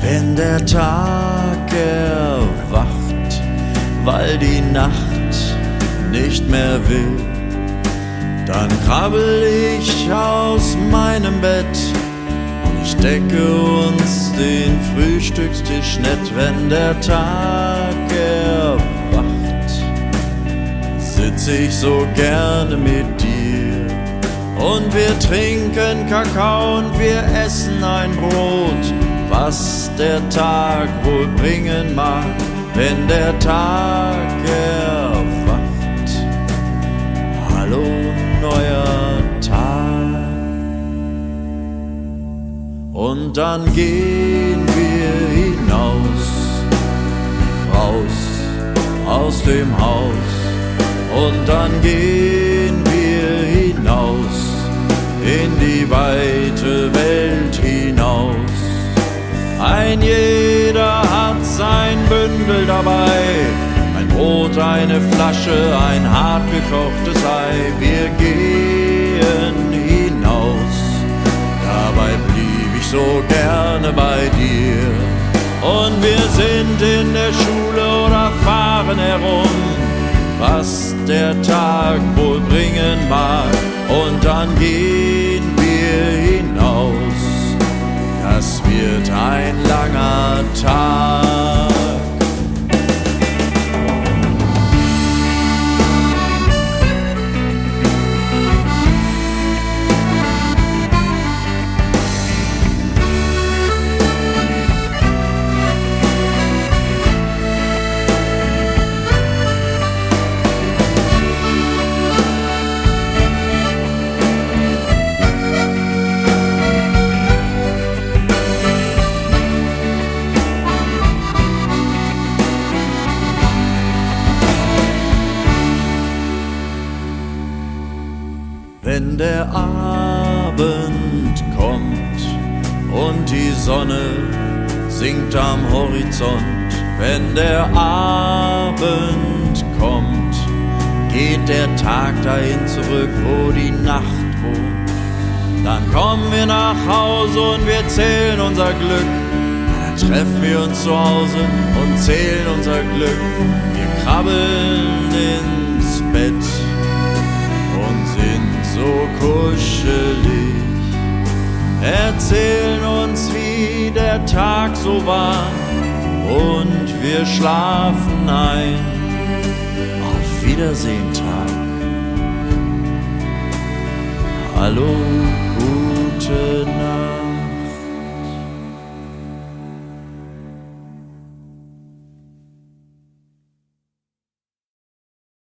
Wenn der Tag erwacht, weil die Nacht nicht mehr will, dann krabbel ich aus meinem Bett und ich decke uns den Frühstückstisch nett. Wenn der Tag erwacht, sitz ich so gerne mit dir und wir trinken Kakao und wir essen ein Brot, was der Tag wohl bringen mag. Wenn der Tag erwacht, hallo neuer Tag. Und dann gehen wir hinaus, raus aus dem Haus. Und dann gehen wir hinaus, in die weite Welt hinaus. Ein jeder hat sein Bündel dabei, ein Brot, eine Flasche, ein hart gekochtes Ei. Wir gehen hinaus, dabei blieb ich so gerne bei dir. Und wir sind in der Schule oder fahren herum, was der Tag wohl bringen mag. Und dann gehen wir hinaus, das wird ein langer Tag. Wenn der Abend kommt und die Sonne sinkt am Horizont, wenn der Abend kommt, geht der Tag dahin zurück, wo die Nacht wohnt. Dann kommen wir nach Hause und wir zählen unser Glück. Dann treffen wir uns zu Hause und zählen unser Glück. Wir krabbeln ins Bett und sind so kuschelig, erzählen uns, wie der Tag so war, und wir schlafen ein. Auf Wiedersehen, Tag. Hallo, gute Nacht.